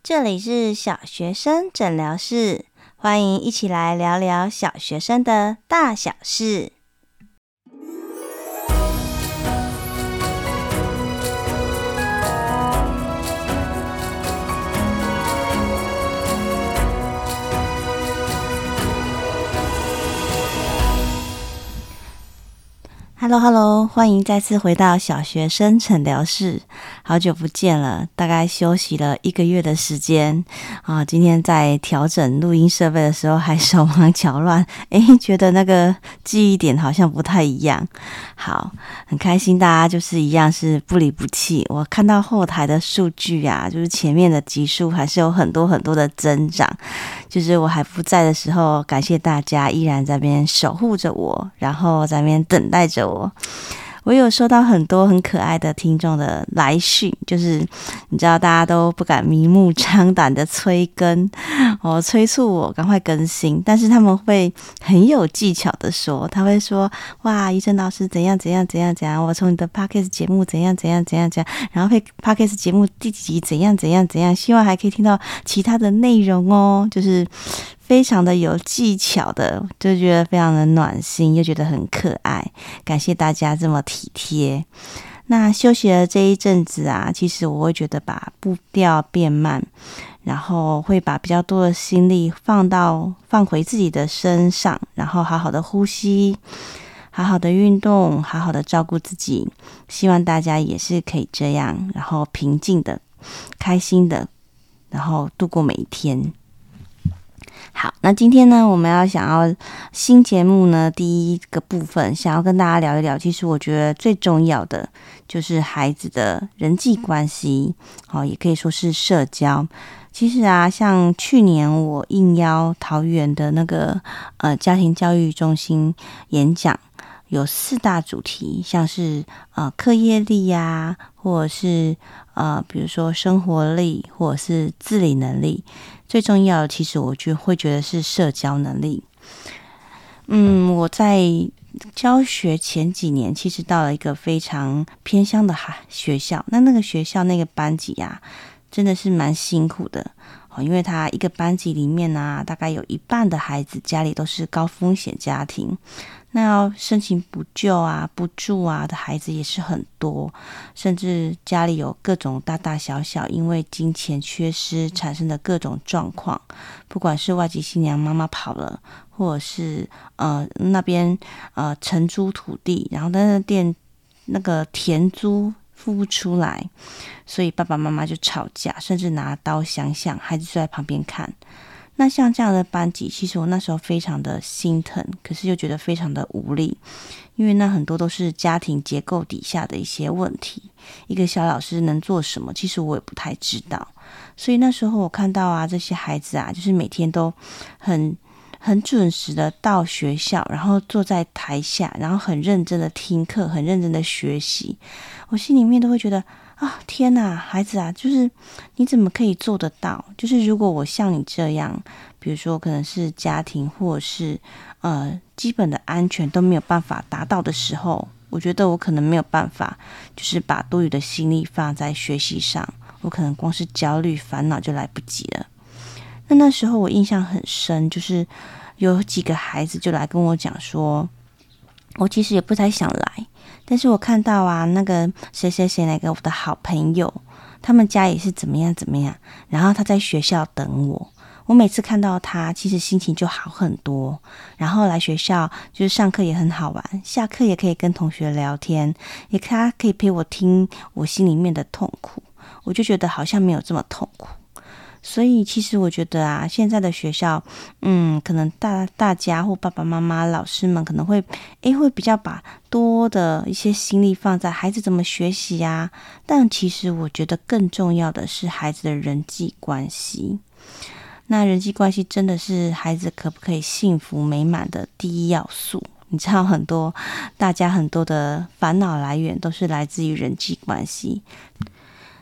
这里是小学生诊疗室，欢迎一起来聊聊小学生的大小事。Hello， 欢迎再次回到小学生诊疗室，好久不见了，大概休息了1个月的时间啊。今天在调整录音设备的时候还手忙脚乱，觉得那个记忆点好像不太一样。好，很开心大家就是一样是不离不弃。我看到后台的数据啊，就是前面的集数还是有很多的增长，就是我还不在的时候，感谢大家依然在那边守护着我，然后在那边等待着我有收到很多很可爱的听众的来讯，就是你知道大家都不敢明目张胆的催更催促我赶快更新，但是他们会很有技巧的说，他会说哇，怡珍老师怎样怎样怎样怎样，我从你的 Podcast 节目怎样怎样怎样怎样，然后 Podcast 节目第几集怎样怎样怎样，希望还可以听到其他的内容哦，就是非常的有技巧的，就觉得非常的暖心，又觉得很可爱，感谢大家这么体贴。那休息了这一阵子啊，其实我会觉得把步调变慢，然后会把比较多的心力放回自己的身上，然后好好的呼吸，好好的运动，好好的照顾自己。希望大家也是可以这样，然后平静的、开心的，然后度过每一天。好，那今天呢，我们想要新节目呢，第一个部分想要跟大家聊一聊，其实我觉得最重要的就是孩子的人际关系，也可以说是社交。其实啊，像去年我应邀桃园的那个家庭教育中心演讲，有4大主题，像是课业力呀，或者是比如说生活力，或者是自理能力。最重要的，其实我会觉得是社交能力。我在教学前几年，其实到了一个非常偏乡的学校，那个学校那个班级啊，真的是蛮辛苦的。因为他一个班级里面啊，大概有1半的孩子家里都是高风险家庭，那要申请补救啊、补助啊的孩子也是很多，甚至家里有各种大大小小因为金钱缺失产生的各种状况，不管是外籍新娘妈妈跑了，或者是那边承租土地，然后那个田租付不出来，所以爸爸妈妈就吵架，甚至拿刀相向，孩子就在旁边看。那像这样的班级，其实我那时候非常的心疼，可是又觉得非常的无力，因为那很多都是家庭结构底下的一些问题，一个小老师能做什么，其实我也不太知道。所以那时候我看到啊，这些孩子啊，就是每天都很准时的到学校，然后坐在台下，然后很认真的听课，很认真的学习，我心里面都会觉得天哪，孩子啊，就是你怎么可以做得到？就是如果我像你这样，比如说可能是家庭或者是基本的安全都没有办法达到的时候，我觉得我可能没有办法，就是把多余的心力放在学习上，我可能光是焦虑烦恼就来不及了。那时候我印象很深，就是有几个孩子就来跟我讲说，我其实也不太想来，但是我看到啊，那个谁谁谁那个我的好朋友，他们家也是怎么样怎么样，然后他在学校等我每次看到他，其实心情就好很多，然后来学校就是上课也很好玩，下课也可以跟同学聊天，他可以陪我听我心里面的痛苦，我就觉得好像没有这么痛苦。所以其实我觉得啊，现在的学校可能大家或爸爸妈妈老师们可能会比较把多的一些心力放在孩子怎么学习啊，但其实我觉得更重要的是孩子的人际关系。那人际关系真的是孩子可不可以幸福美满的第一要素。你知道大家很多的烦恼来源都是来自于人际关系。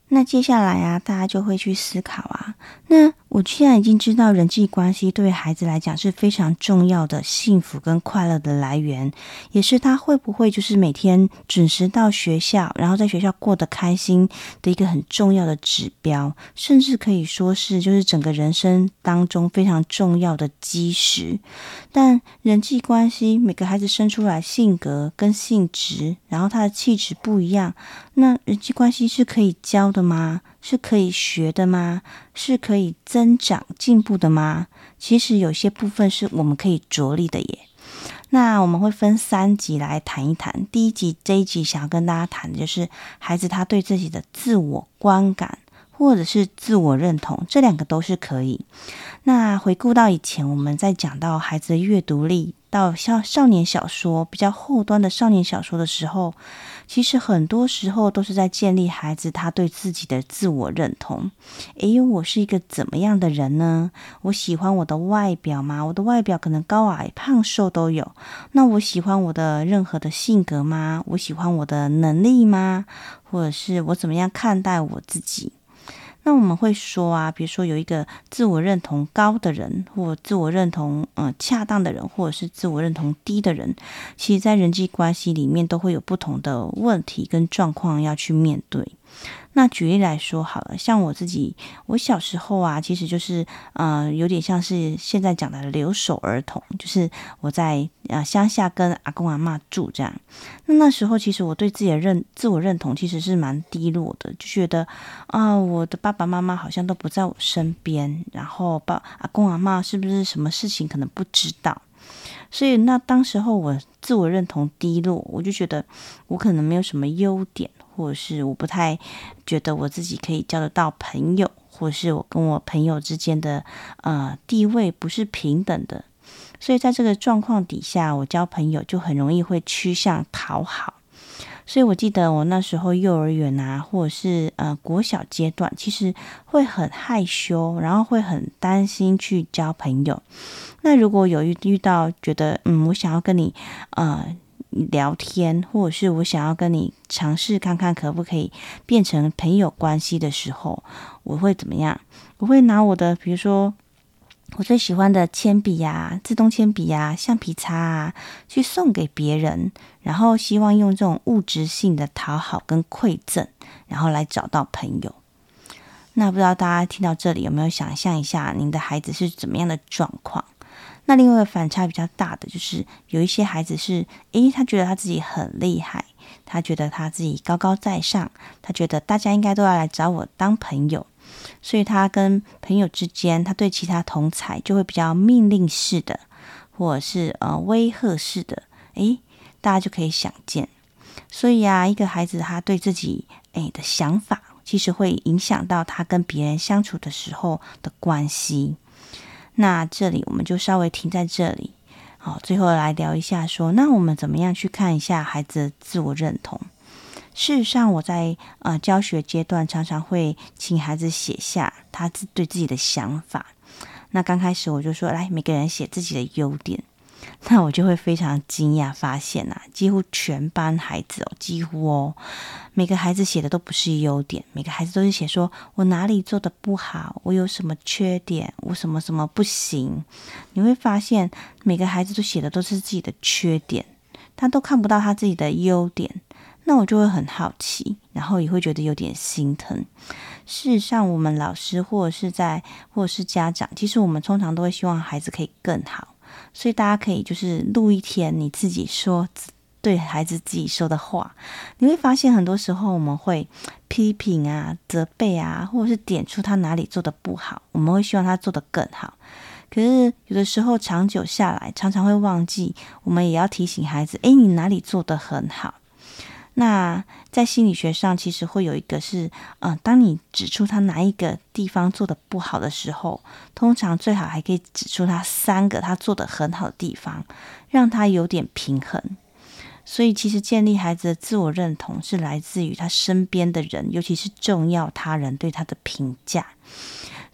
那接下来啊，大家就会去思考啊，那我现在已经知道人际关系对孩子来讲是非常重要的幸福跟快乐的来源，也是他会不会就是每天准时到学校，然后在学校过得开心的一个很重要的指标，甚至可以说是就是整个人生当中非常重要的基石。但人际关系，每个孩子生出来性格跟性质，然后他的气质不一样，那人际关系是可以教的吗？是可以学的吗？是可以增长进步的吗？其实有些部分是我们可以着力的耶。那我们会分3集来谈一谈。第一集这一集想要跟大家谈的就是孩子他对自己的自我观感或者是自我认同，这2个都是可以。那回顾到以前我们在讲到孩子的阅读力到少年小说比较后端的少年小说的时候，其实很多时候都是在建立孩子他对自己的自我认同。我是一个怎么样的人呢？我喜欢我的外表吗？我的外表可能高矮胖瘦都有。那我喜欢我的任何的性格吗？我喜欢我的能力吗？或者是我怎么样看待我自己？那我们会说啊，比如说有一个自我认同高的人，或自我认同恰当的人，或者是自我认同低的人，其实在人际关系里面都会有不同的问题跟状况要去面对。那举例来说好了，像我自己，我小时候啊，其实就是有点像是现在讲的留守儿童，就是我在乡下跟阿公阿嬷住这样。那时候其实我对自己的自我认同其实是蛮低落的，就觉得我的爸爸妈妈好像都不在我身边，然后阿公阿嬷是不是什么事情可能不知道。所以那当时候我自我认同低落，我就觉得我可能没有什么优点，或者是我不太觉得我自己可以交得到朋友，或者是我跟我朋友之间的地位不是平等的。所以在这个状况底下，我交朋友就很容易会趋向讨好。所以我记得我那时候幼儿园啊，或者是国小阶段，其实会很害羞，然后会很担心去交朋友。那如果有遇到觉得我想要跟你聊天，或者是我想要跟你尝试看看可不可以变成朋友关系的时候，我会怎么样？我会拿我的比如说我最喜欢的铅笔啊、自动铅笔啊、橡皮擦啊去送给别人，然后希望用这种物质性的讨好跟馈赠，然后来找到朋友。那不知道大家听到这里有没有想象一下您的孩子是怎么样的状况？那另外一个反差比较大的就是有一些孩子是他觉得他自己很厉害，他觉得他自己高高在上，他觉得大家应该都要来找我当朋友，所以他跟朋友之间，他对其他同侪就会比较命令式的，或者是威吓式的，大家就可以想见。所以一个孩子他对自己的想法，其实会影响到他跟别人相处的时候的关系。那这里我们就稍微停在这里，好，最后来聊一下说，那我们怎么样去看一下孩子的自我认同？事实上，我在教学阶段常常会请孩子写下他对自己的想法。那刚开始我就说，来，每个人写自己的优点。那我就会非常惊讶发现几乎全班孩子几乎每个孩子写的都不是优点，每个孩子都是写说我哪里做的不好，我有什么缺点，我什么什么不行。你会发现每个孩子都写的都是自己的缺点，他都看不到他自己的优点。那我就会很好奇，然后也会觉得有点心疼。事实上，我们老师或者是家长，其实我们通常都会希望孩子可以更好。所以大家可以就是录一天你自己说对孩子自己说的话，你会发现很多时候我们会批评啊、责备啊，或者是点出他哪里做的不好，我们会希望他做得更好。可是有的时候长久下来，常常会忘记，我们也要提醒孩子，你哪里做得很好。那在心理学上其实会有一个是当你指出他哪一个地方做得不好的时候，通常最好还可以指出他3个他做得很好的地方，让他有点平衡。所以其实建立孩子的自我认同是来自于他身边的人，尤其是重要他人对他的评价。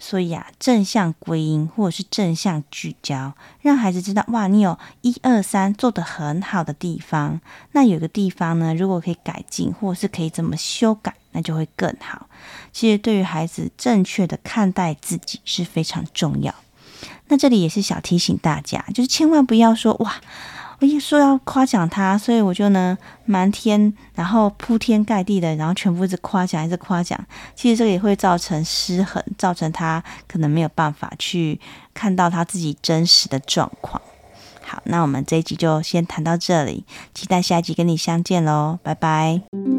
所以正向归因或者是正向聚焦，让孩子知道哇，你有1、2、3做得很好的地方，那有个地方呢，如果可以改进或者是可以怎么修改，那就会更好。其实对于孩子正确的看待自己是非常重要。那这里也是小提醒大家，就是千万不要说哇，我一说要夸奖他，所以我就呢瞒天，然后铺天盖地的，然后全部一直夸奖，一直夸奖。其实这个也会造成失衡，造成他可能没有办法去看到他自己真实的状况。好，那我们这一集就先谈到这里，期待下一集跟你相见咯，拜拜。